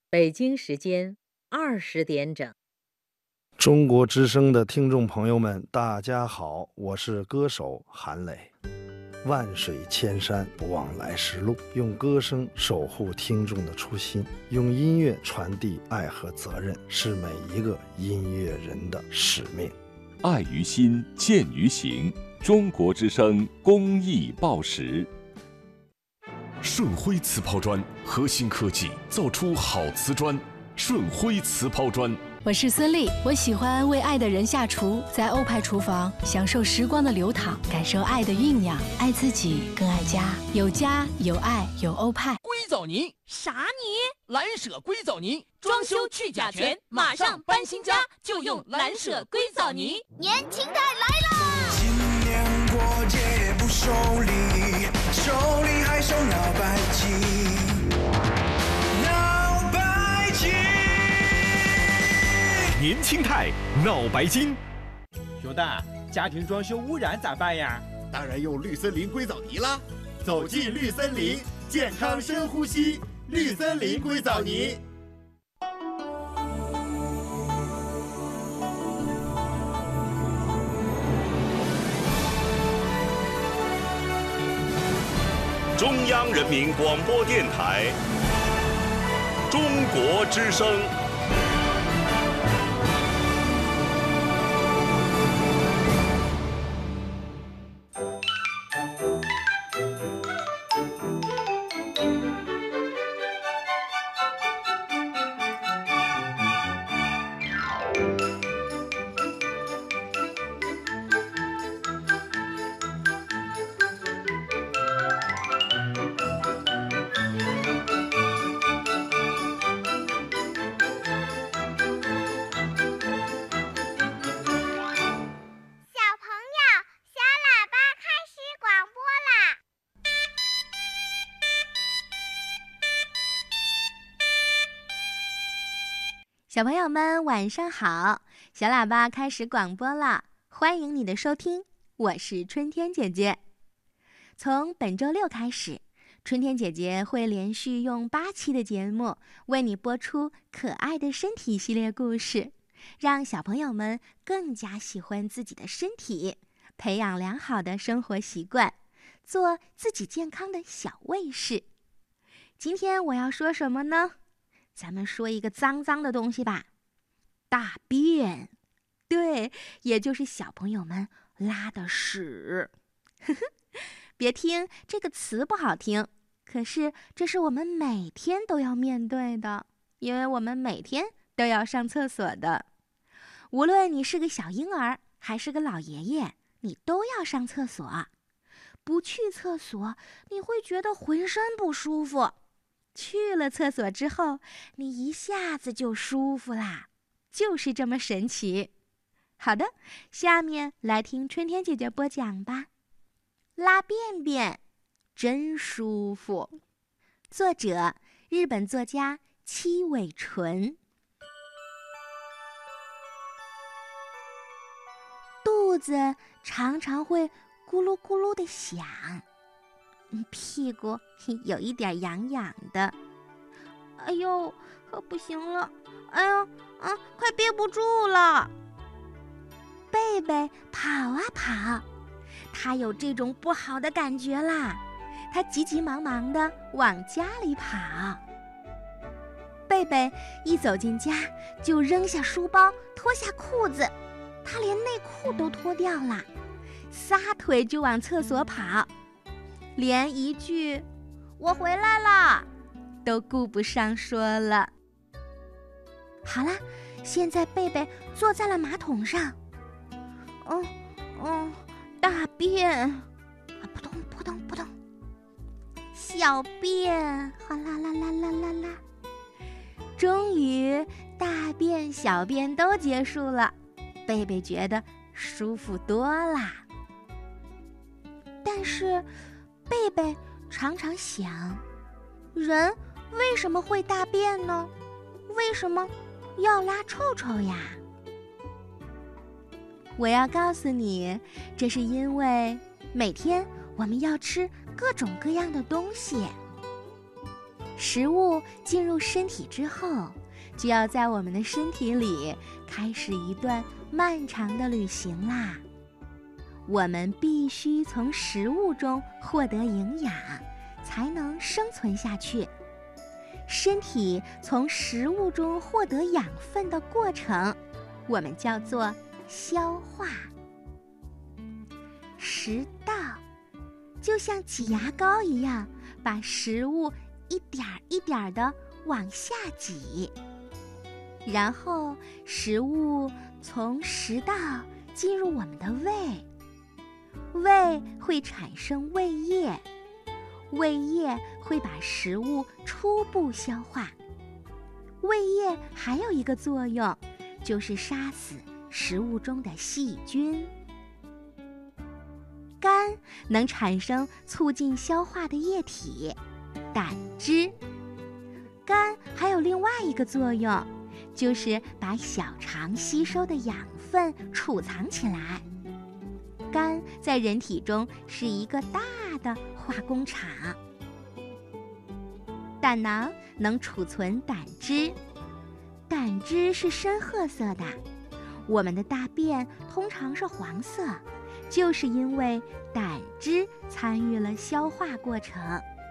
北京时间20点整。 中国之声的听众朋友们，大家好，我是歌手韩磊。万水千山不忘来时路，用歌声守护听众的初心，用音乐传递爱和责任，是每一个音乐人的使命。 爱于心，见于行。中国之声公益报时。 顺辉瓷抛砖，核心科技造出好瓷砖。顺辉瓷抛砖。 我是孙俪，我喜欢为爱的人下厨，在欧派厨房享受时光的流淌，感受爱的酝酿，爱自己更爱家，有家有爱有欧派。 硅藻泥啥泥？ 蓝舍硅藻泥， 装修去甲醛，马上搬新家就用蓝舍硅藻泥。 年轻态来了！ 今年过节不收礼，手里还剩脑白金。 年轻态脑白金。 熊大，家庭装修污染咋办呀？ 当然用绿森林硅藻泥啦！走进绿森林，健康深呼吸。绿森林硅藻泥。 中央人民广播电台，中国之声。 小朋友们晚上好，小喇叭开始广播了，欢迎你的收听，我是春天姐姐。从本周六开始，春天姐姐会连续用8期的节目为你播出可爱的身体系列故事，让小朋友们更加喜欢自己的身体，培养良好的生活习惯，做自己健康的小卫士。今天我要说什么呢？咱们说一个脏脏的东西吧，大便。对，也就是小朋友们拉的屎。别听这个词不好听，可是这是我们每天都要面对的，因为我们每天都要上厕所的。无论你是个小婴儿还是个老爷爷，你都要上厕所。不去厕所，你会觉得浑身不舒服。去了厕所之后，你一下子就舒服啦，就是这么神奇。好的，下面来听春天姐姐播讲吧。拉便便真舒服。作者：日本作家戚尾纯。肚子常常会咕噜咕噜的响，屁股有一点痒痒的。哎呦，可不行了！哎呦，快憋不住了！贝贝跑啊跑，他有这种不好的感觉啦。他急急忙忙地往家里跑。贝贝一走进家，就扔下书包，脱下裤子，他连内裤都脱掉了，撒腿就往厕所跑。连一句“我回来了”都顾不上说了。好了，现在贝贝坐在了马桶上，大便，扑通扑通扑通，小便，哗啦啦啦啦啦啦。终于，大便、小便都结束了，贝贝觉得舒服多啦。但是贝贝常常想，人为什么会大便呢？为什么要拉臭臭呀？我要告诉你，这是因为每天我们要吃各种各样的东西。 食物进入身体之后，就要在我们的身体里开始一段漫长的旅行啦。我们必须从食物中获得营养，才能生存下去。身体从食物中获得养分的过程，我们叫做消化。食道就像挤牙膏一样，把食物一点一点地往下挤，然后食物从食道进入我们的胃，胃会产生胃液，胃液会把食物初步消化。胃液还有一个作用，就是杀死食物中的细菌。肝能产生促进消化的液体，胆汁。肝还有另外一个作用，就是把小肠吸收的养分储藏起来。肝在人体中是一个大的化工厂。胆囊能储存胆汁，胆汁是深褐色的。我们的大便通常是黄色，就是因为胆汁参与了消化过程。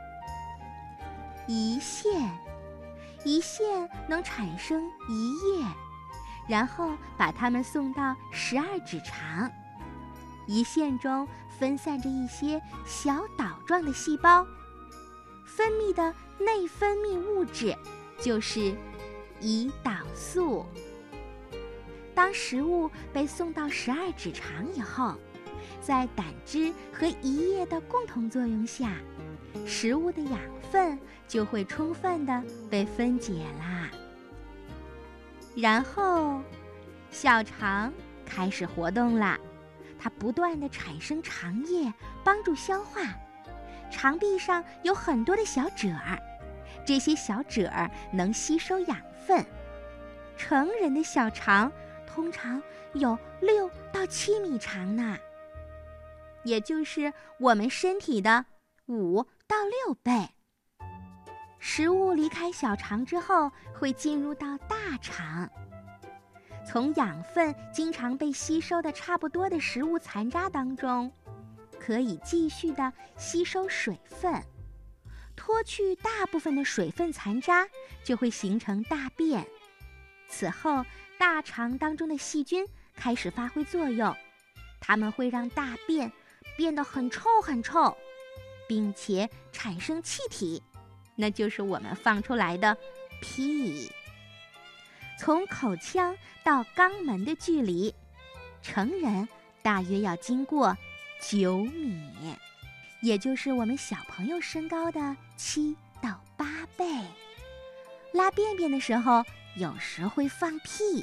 胰腺，胰腺能产生胰液，然后把它们送到12指肠。胰腺中分散着一些小岛状的细胞，分泌的内分泌物质就是胰岛素。当食物被送到12指肠以后，在胆汁和胰液的共同作用下，食物的养分就会充分地被分解啦。然后，小肠开始活动啦，它不断地产生肠液，帮助消化。肠壁上有很多的小褶儿，这些小褶儿能吸收养分。成人的小肠通常有6到7米长呢，也就是我们身体的5到6倍。食物离开小肠之后，会进入到大肠。从养分经常被吸收的差不多的食物残渣当中，可以继续的吸收水分，脱去大部分的水分残渣，就会形成大便。此后，大肠当中的细菌开始发挥作用，它们会让大便变得很臭很臭，并且产生气体，那就是我们放出来的屁。从口腔到肛门的距离，成人大约要经过9米，也就是我们小朋友身高的7到8倍。拉便便的时候，有时会放屁，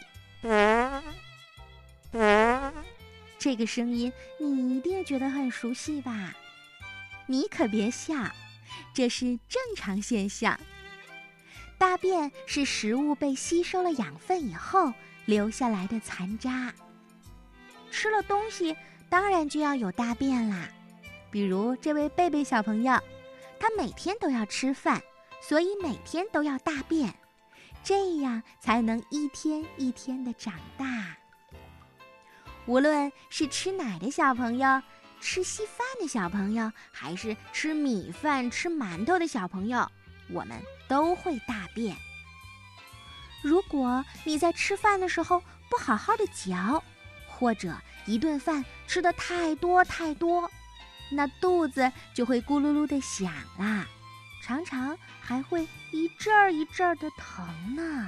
这个声音你一定觉得很熟悉吧？你可别笑，这是正常现象。大便是食物被吸收了养分以后留下来的残渣。吃了东西，当然就要有大便啦。比如这位贝贝小朋友，他每天都要吃饭，所以每天都要大便，这样才能一天一天的长大。无论是吃奶的小朋友，吃稀饭的小朋友，还是吃米饭、吃馒头的小朋友，我们都会大便。如果你在吃饭的时候不好好的嚼，或者一顿饭吃得太多，那肚子就会咕噜噜的响啦，常常还会一阵儿一阵儿的疼呢。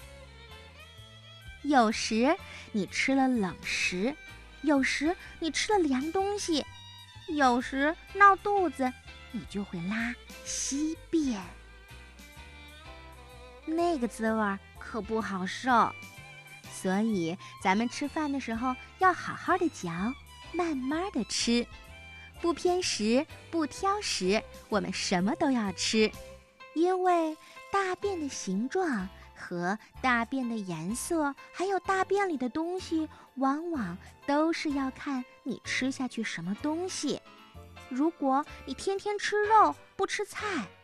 有时你吃了冷食，有时你吃了凉东西，有时闹肚子，你就会拉稀便。那个滋味可不好受，所以咱们吃饭的时候要好好的嚼，慢慢的吃，不偏食，不挑食，我们什么都要吃，因为大便的形状和大便的颜色，还有大便里的东西，往往都是要看你吃下去什么东西。如果你天天吃肉不吃菜，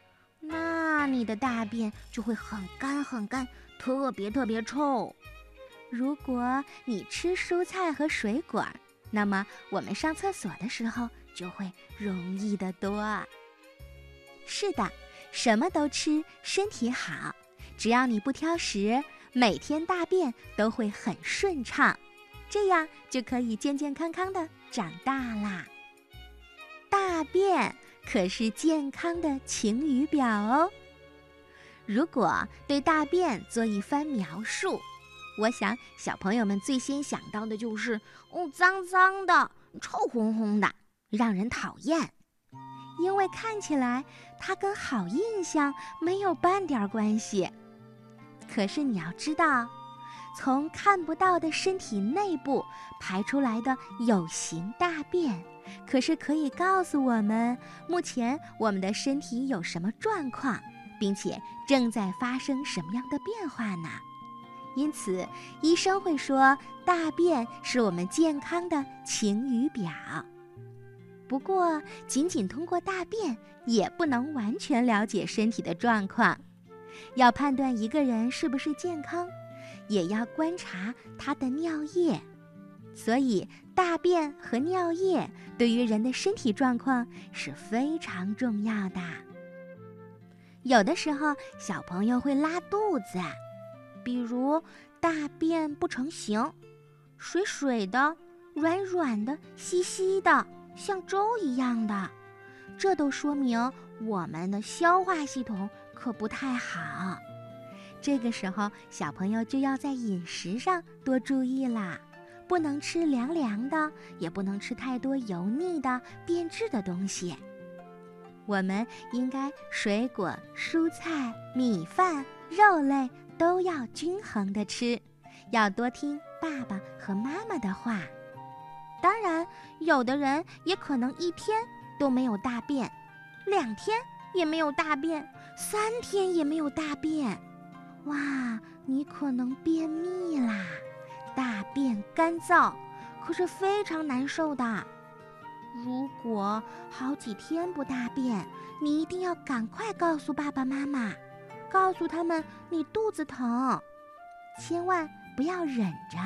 那你的大便就会很干很干，特别特别臭。如果你吃蔬菜和水果，那么我们上厕所的时候就会容易得多。是的，什么都吃，身体好。只要你不挑食，每天大便都会很顺畅，这样就可以健健康康的长大啦。大便可是健康的晴雨表哦。如果对大便做一番描述，我想小朋友们最先想到的就是脏脏的，臭烘烘的，让人讨厌。因为看起来它跟好印象没有半点关系。可是你要知道，从看不到的身体内部排出来的有形大便，可是可以告诉我们目前我们的身体有什么状况，并且正在发生什么样的变化呢？因此，医生会说，大便是我们健康的晴雨表。不过，仅仅通过大便也不能完全了解身体的状况。要判断一个人是不是健康，也要观察他的尿液。所以，大便和尿液对于人的身体状况是非常重要的。有的时候，小朋友会拉肚子，比如大便不成形，水水的、软软的、稀稀的，像粥一样的，这都说明我们的消化系统可不太好。这个时候，小朋友就要在饮食上多注意啦，不能吃凉凉的，也不能吃太多油腻的、变质的东西。我们应该水果、蔬菜、米饭、肉类都要均衡的吃，要多听爸爸和妈妈的话。当然，有的人也可能1天都没有大便，2天也没有大便，3天也没有大便。哇，你可能便秘啦！大便干燥可是非常难受的。如果好几天不大便，你一定要赶快告诉爸爸妈妈，告诉他们你肚子疼，千万不要忍着。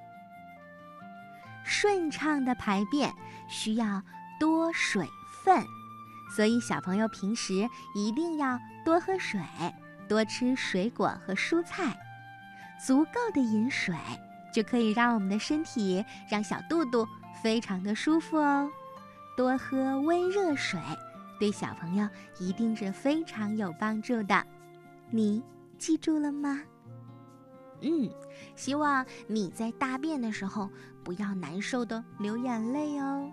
顺畅的排便需要多水分，所以小朋友平时一定要多喝水，多吃水果和蔬菜，足够的饮水就可以让我们的身体，让小肚肚非常的舒服哦。多喝温热水，对小朋友一定是非常有帮助的。你记住了吗？希望你在大便的时候不要难受的流眼泪哦。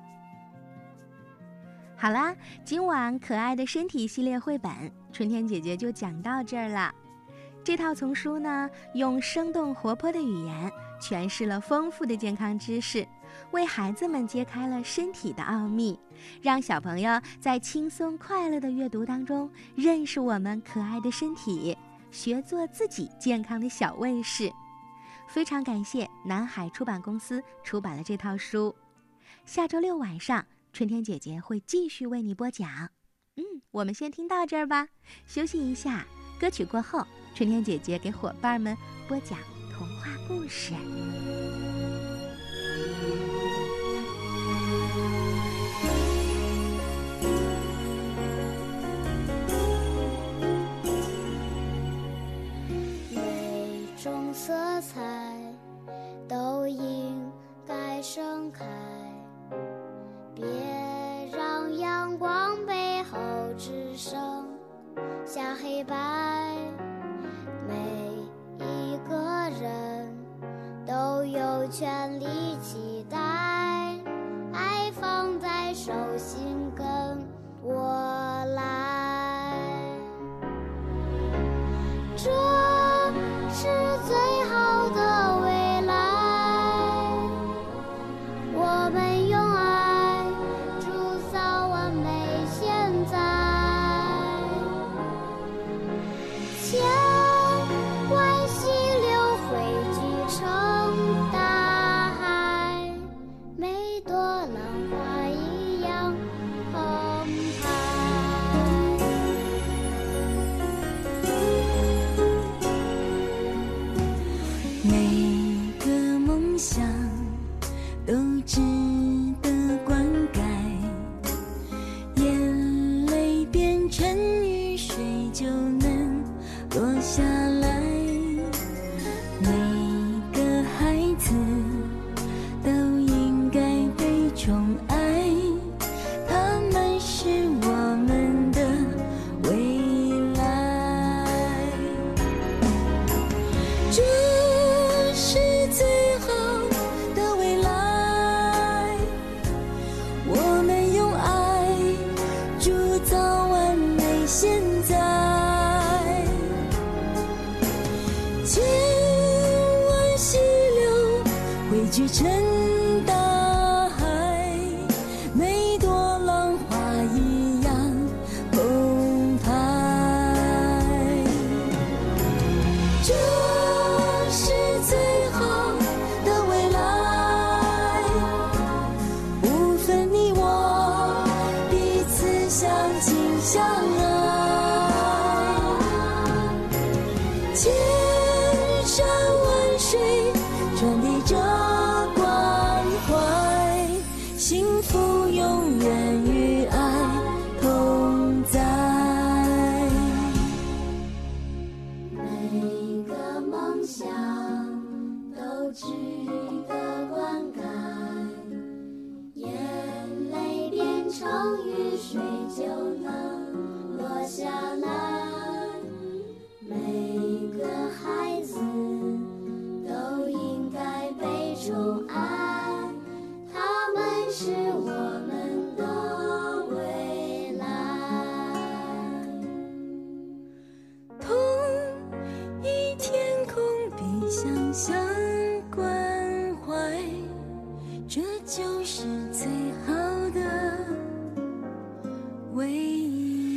好啦，今晚可爱的身体系列绘本，春天姐姐就讲到这儿了。这套丛书呢，用生动活泼的语言诠释了丰富的健康知识，为孩子们揭开了身体的奥秘，让小朋友在轻松快乐的阅读当中认识我们可爱的身体，学做自己健康的小卫士。非常感谢南海出版公司出版了这套书。下周6晚上，春天姐姐会继续为你播讲。我们先听到这儿吧，休息一下。歌曲过后，春天姐姐给伙伴们播讲童话故事。 每种色彩都应该盛开，别让阳光背后只剩下黑白。每一个人都有权利期待，爱放在手心跟我来，这是最好的未来。我们用爱铸造完美现在，千万溪流汇聚成大海，每朵浪花一样澎湃。 坐下来，每个孩子都应该被宠爱，他们是我们的未来。这是最好的未来，我们用爱铸造完美现在。千万溪流汇聚成大海，每朵浪花一样澎湃。这是最好的未来，不分你我，彼此相亲相爱。千山万水传递着关怀，幸福永远与爱同在。每个梦想都值得灌溉，眼泪变成雨水就能落下来。每个孩子都应该被宠爱，他们是我们的未来。同一天空比想象关怀，这就是最好的未来。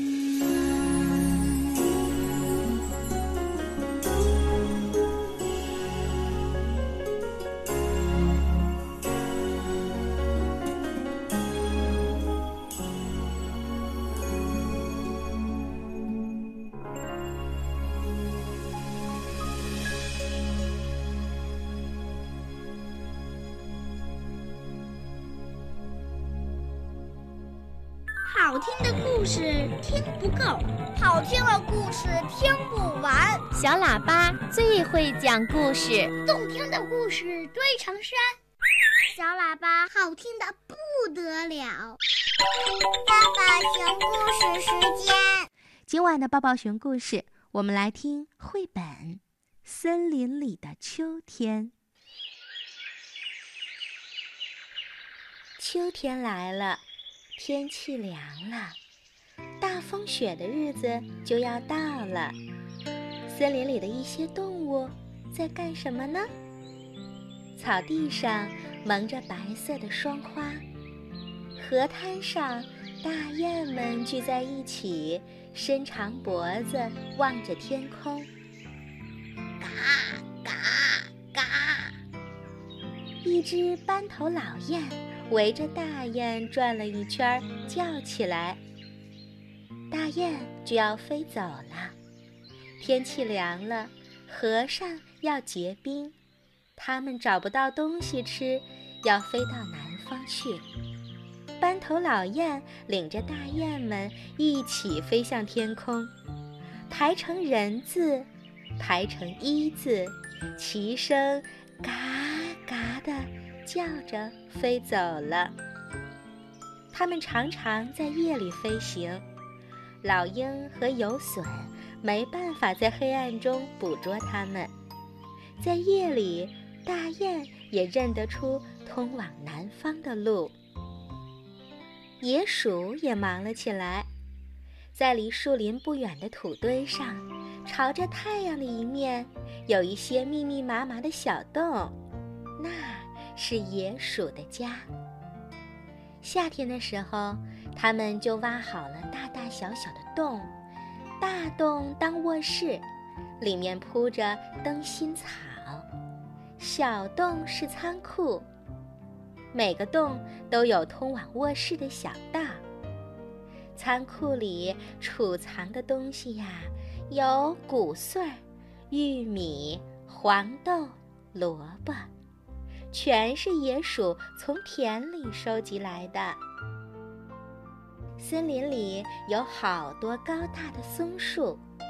好听的故事听不够，好听的故事听不完。 小喇叭最会讲故事， 动听的故事堆成山。小喇叭好听的不得了。爸爸熊故事时间， 今晚的抱抱熊故事，我们来听绘本《森林里的秋天》。秋天来了，天气凉了，大风雪的日子就要到了。森林里的一些动物在干什么呢？草地上蒙着白色的霜花，河滩上大雁们聚在一起，伸长脖子望着天空。嘎嘎嘎！一只斑头老雁围着大雁转了一圈，叫起来。大雁就要飞走了，天气凉了，河上要结冰，它们找不到东西吃，要飞到南方去。斑头老雁领着大雁们一起飞向天空，排成人字，排成一字，齐声嘎嘎地叫着飞走了。它们常常在夜里飞行，老鹰和游隼没办法在黑暗中捕捉它们。在夜里，大雁也认得出通往南方的路。野鼠也忙了起来，在离树林不远的土堆上，朝着太阳的一面有一些密密麻麻的小洞，那是野鼠的家。夏天的时候，它们就挖好了大大小小的洞，大洞当卧室，里面铺着灯芯草；小洞是仓库，每个洞都有通往卧室的小道。仓库里储藏的东西呀，有谷穗、玉米、黄豆、萝卜，全是野鼠从田里收集来的。森林里有好多高大的松树，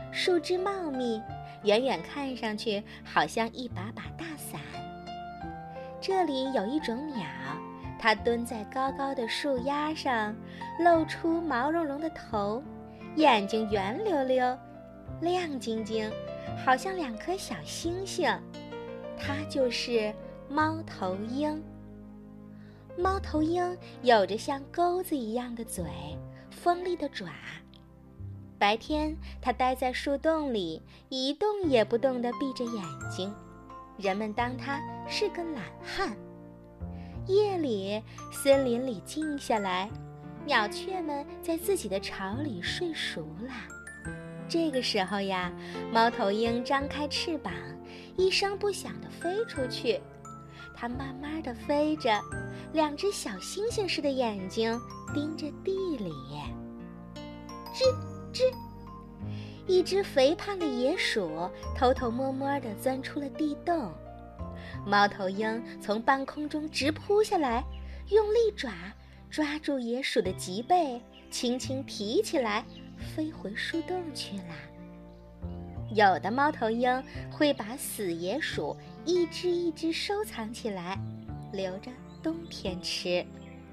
树枝茂密，远远看上去好像一把把大伞。这里有一种鸟，它蹲在高高的树丫上，露出毛茸茸的头，眼睛圆溜溜，亮晶晶，好像2颗小星星。它就是猫头鹰。猫头鹰有着像钩子一样的嘴，锋利的爪。白天它待在树洞里，一动也不动地闭着眼睛，人们当它是个懒汉。夜里，森林里静下来，鸟雀们在自己的巢里睡熟了。这个时候呀，猫头鹰张开翅膀，一声不响地飞出去。它慢慢地飞着，2只小星星似的眼睛盯着地里。吱吱，一只肥胖的野鼠偷偷摸摸地钻出了地洞。猫头鹰从半空中直扑下来，用利爪抓住野鼠的脊背，轻轻提起来，飞回树洞去了。有的猫头鹰会把死野鼠一只一只收藏起来，留着冬天吃。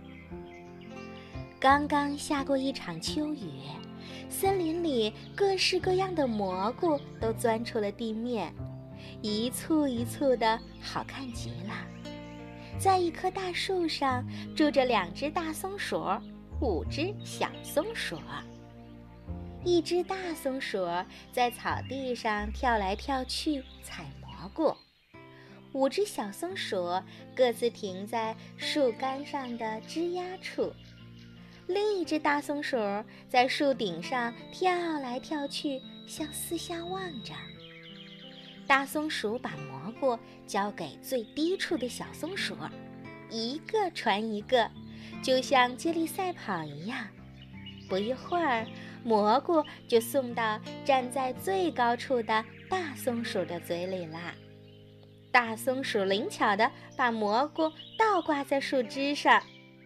刚刚下过一场秋雨，森林里各式各样的蘑菇都钻出了地面，一簇一簇的，好看极了。在一棵大树上住着2只大松鼠，5只小松鼠。一只大松鼠在草地上跳来跳去采蘑菇，5只小松鼠各自停在树干上的枝丫处，另一只大松鼠在树顶上跳来跳去，向四下望着。大松鼠把蘑菇交给最低处的小松鼠，一个传一个，就像接力赛跑一样。不一会儿，蘑菇就送到站在最高处的大松鼠的嘴里啦。大松鼠灵巧地把蘑菇倒挂在树枝上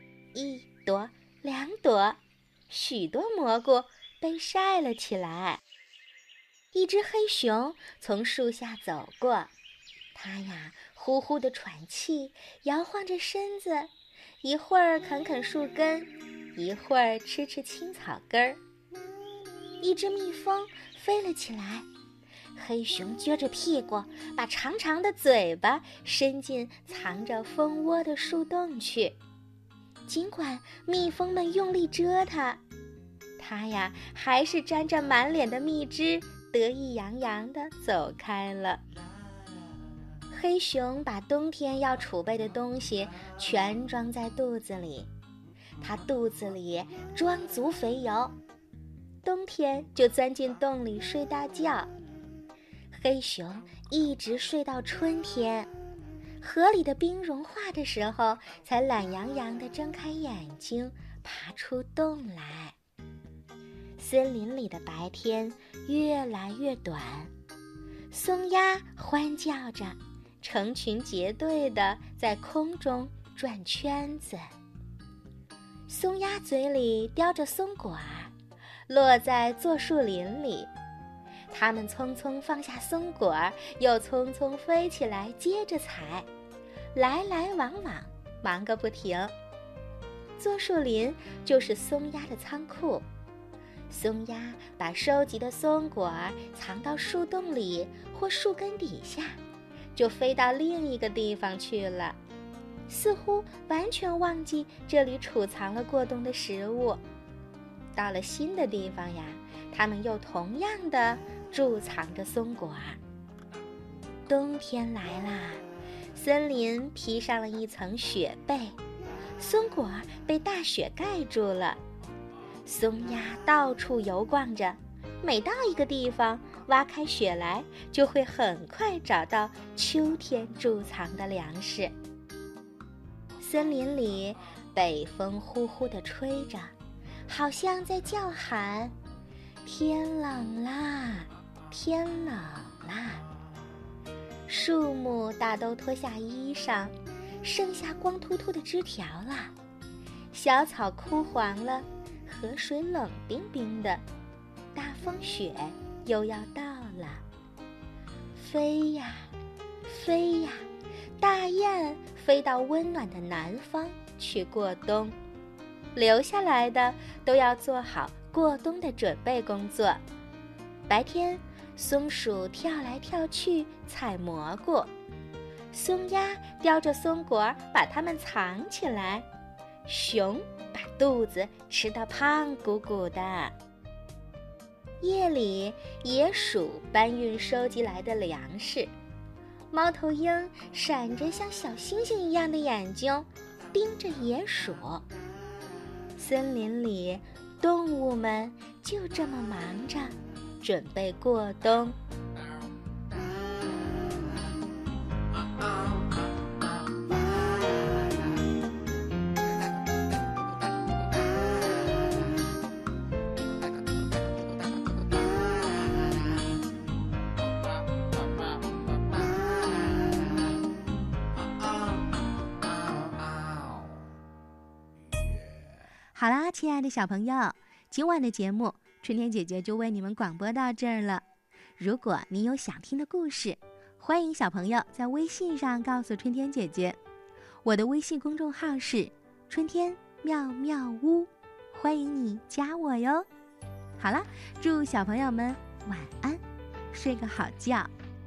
，1朵2朵，许多蘑菇被晒了起来。一只黑熊从树下走过，它呀呼呼地喘气，摇晃着身子，一会儿啃啃树根，一会儿吃吃青草根儿。一只蜜蜂飞了起来，黑熊撅着屁股，把长长的嘴巴伸进藏着蜂窝的树洞去。尽管蜜蜂们用力蛰它，它呀还是沾着满脸的蜜汁，得意洋洋地走开了。黑熊把冬天要储备的东西全装在肚子里，它肚子里装足肥油，冬天就钻进洞里睡大觉。黑熊一直睡到春天，河里的冰融化的时候，才懒洋洋地睁开眼睛，爬出洞来。森林里的白天越来越短，松鸦欢叫着，成群结队地在空中转圈子。松鸦嘴里叼着松果儿，落在座树林里。它们匆匆放下松果儿，又匆匆飞起来接着采，来来往往，忙个不停。座树林就是松鸦的仓库，松鸦把收集的松果儿藏到树洞里或树根底下，就飞到另一个地方去了，似乎完全忘记这里储藏了过冬的食物。到了新的地方呀，它们又同样的贮藏着松果儿。冬天来啦，森林披上了一层雪被，松果儿被大雪盖住了。松鸦到处游逛着，每到一个地方，挖开雪来，就会很快找到秋天贮藏的粮食。森林里，北风呼呼地吹着，好像在叫喊：天冷啦，天冷啦！树木大都脱下衣裳，剩下光秃秃的枝条了。小草枯黄了，河水冷冰冰的，大风雪又要到了。飞呀飞呀，大雁飞到温暖的南方去过冬，留下来的都要做好过冬的准备工作。白天，松鼠跳来跳去采蘑菇，松鸦叼着松果把它们藏起来，熊把肚子吃得胖鼓鼓的。夜里，野鼠搬运收集来的粮食，猫头鹰闪着像小星星一样的眼睛盯着野鼠。森林里，动物们就这么忙着准备过冬。好啦，亲爱的小朋友，今晚的节目春天姐姐就为你们广播到这儿了。如果你有想听的故事，欢迎小朋友在微信上告诉春天姐姐。我的微信公众号是春天妙妙屋，欢迎你加我哟。好了，祝小朋友们晚安，睡个好觉。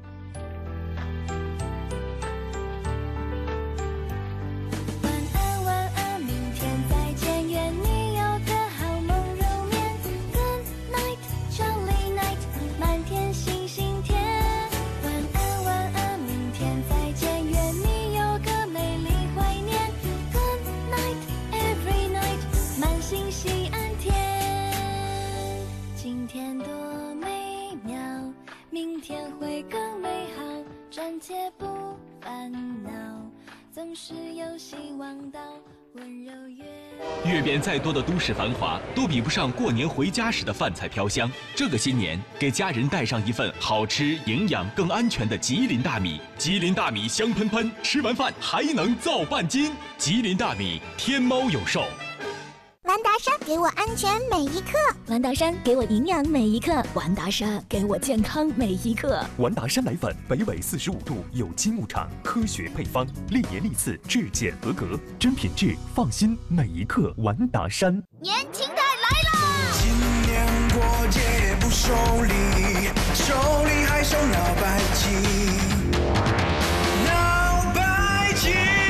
暂且不烦恼，总是有希望到温柔月。 阅遍再多的都市繁华，都比不上过年回家时的饭菜飘香。这个新年，给家人带上一份好吃、营养、更安全的吉林大米。吉林大米香喷喷，吃完饭还能造半斤。吉林大米，天猫有售。 完达山给我安全每一刻， 完达山给我营养每一刻，完达山给我健康每一刻。 完达山奶粉，北纬45度，有机牧场，科学配方，历年历次质检合格，真品质，放心每一刻。完达山。 年轻态来了！ 今年过节不收礼，手里还剩脑白金，脑白金。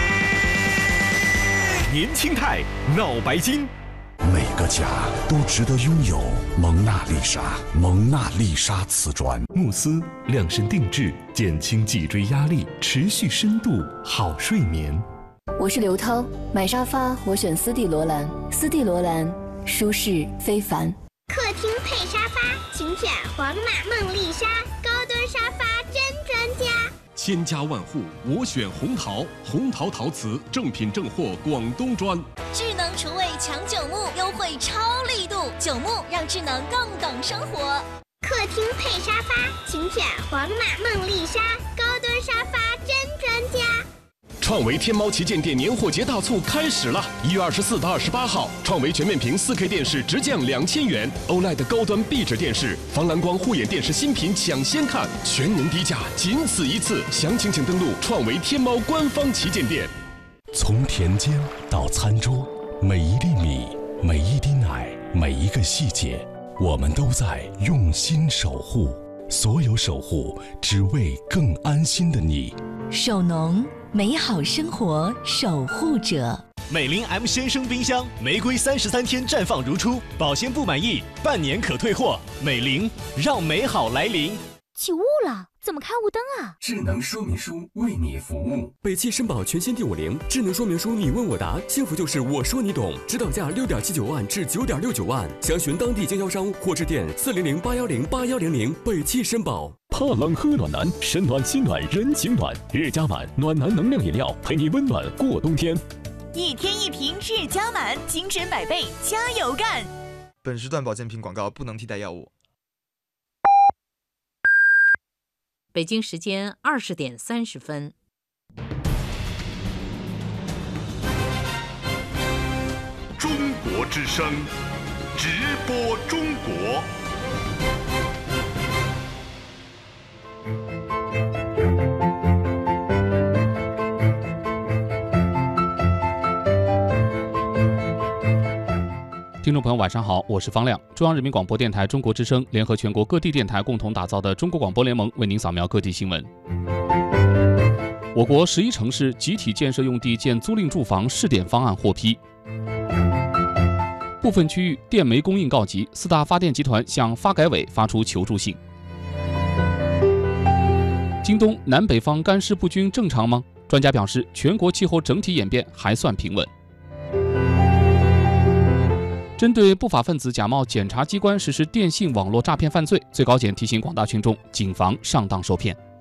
年轻态脑白金。 每个家都值得拥有蒙娜丽莎。蒙娜丽莎瓷砖， 慕斯量身定制，减轻脊椎压力，持续深度好睡眠。 我是刘涛，买沙发我选斯蒂罗兰，斯蒂罗兰舒适非凡。 客厅配沙发，请选皇马梦丽莎高端沙发真专家。 千家万户，我选红陶，红陶陶瓷正品正货，广东专。 智能厨卫抢九牧，优惠超力度，九牧让智能更懂生活。 客厅配沙发，请选皇马梦丽莎高端沙发真专家。 创维天猫旗舰店年货节大促开始了！1月24到28号，创维全面屏 4K 电视直降2000元 ，OLED 高端壁纸电视、防蓝光护眼电视新品抢先看，全年低价，仅此一次。详情请登录创维天猫官方旗舰店。 从田间到餐桌，每一粒米，每一滴奶，每一个细节，我们都在用心守护。所有守护，只为更安心的你。 守农，美好生活守护者。 美林 M 先生冰箱，玫瑰33天绽放如初，保鲜不满意，半年可退货。美林，让美好来临。 起雾了，怎么开雾灯啊？ 智能说明书为你服务。 北汽绅宝全新 D50智能说明书，你问我答，幸福就是我说你懂。指导价6.79万至9.69万，详询当地经销商或致电400-810-8100。北汽绅宝。 怕冷喝暖男，身暖心暖人情暖，日加满暖男能量饮料，陪你温暖过冬天。 一天一瓶日加满，精神100倍，加油干！ 本时段保健品广告不能替代药物。 北京时间20点30分。 中国之声，直播中国。 听众朋友晚上好，我是方亮。中央人民广播电台中国之声联合全国各地电台共同打造的中国广播联盟为您扫描各地新闻。我国11城市集体建设用地建租赁住房试点方案获批。部分区域电煤供应告急，4大发电集团向发改委发出求助信。京东南北方干湿不均正常吗？专家表示，全国气候整体演变还算平稳。针对不法分子假冒检察机关实施电信网络诈骗犯罪，最高检提醒广大群众谨防上当受骗。